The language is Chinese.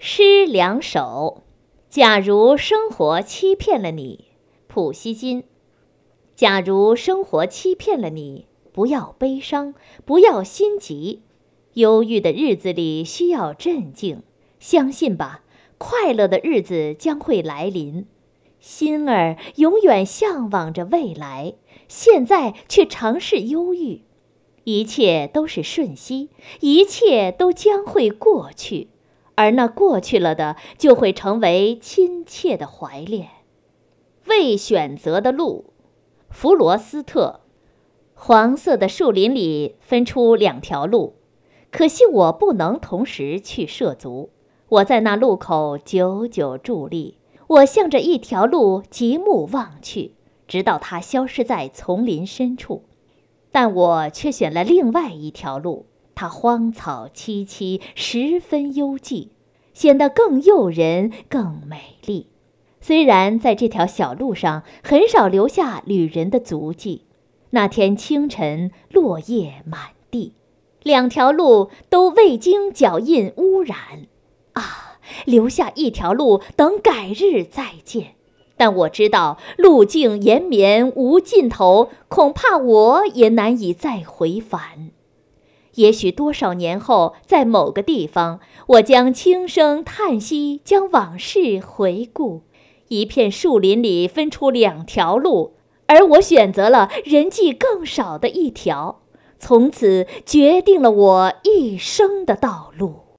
诗两首。假如生活欺骗了你，普希金。假如生活欺骗了你，不要悲伤，不要心急。忧郁的日子里需要镇静，相信吧，快乐的日子将会来临。心儿永远向往着未来，现在却尝试忧郁。一切都是瞬息，一切都将会过去，而那过去了的就会成为亲切的怀恋。未选择的路，弗罗斯特。黄色的树林里分出两条路，可惜我不能同时去涉足。我在那路口久久伫立，我向着一条路极目望去，直到它消失在丛林深处。但我却选了另外一条路，它荒草萋萋，十分幽寂，显得更诱人，更美丽。虽然在这条小路上很少留下旅人的足迹，那天清晨落叶满地，两条路都未经脚印污染。啊，留下一条路，等改日再见。但我知道路径延绵无尽头，恐怕我也难以再回返。也许多少年后，在某个地方，我将轻声叹息，将往事回顾。一片树林里分出两条路，而我选择了人迹更少的一条，从此决定了我一生的道路。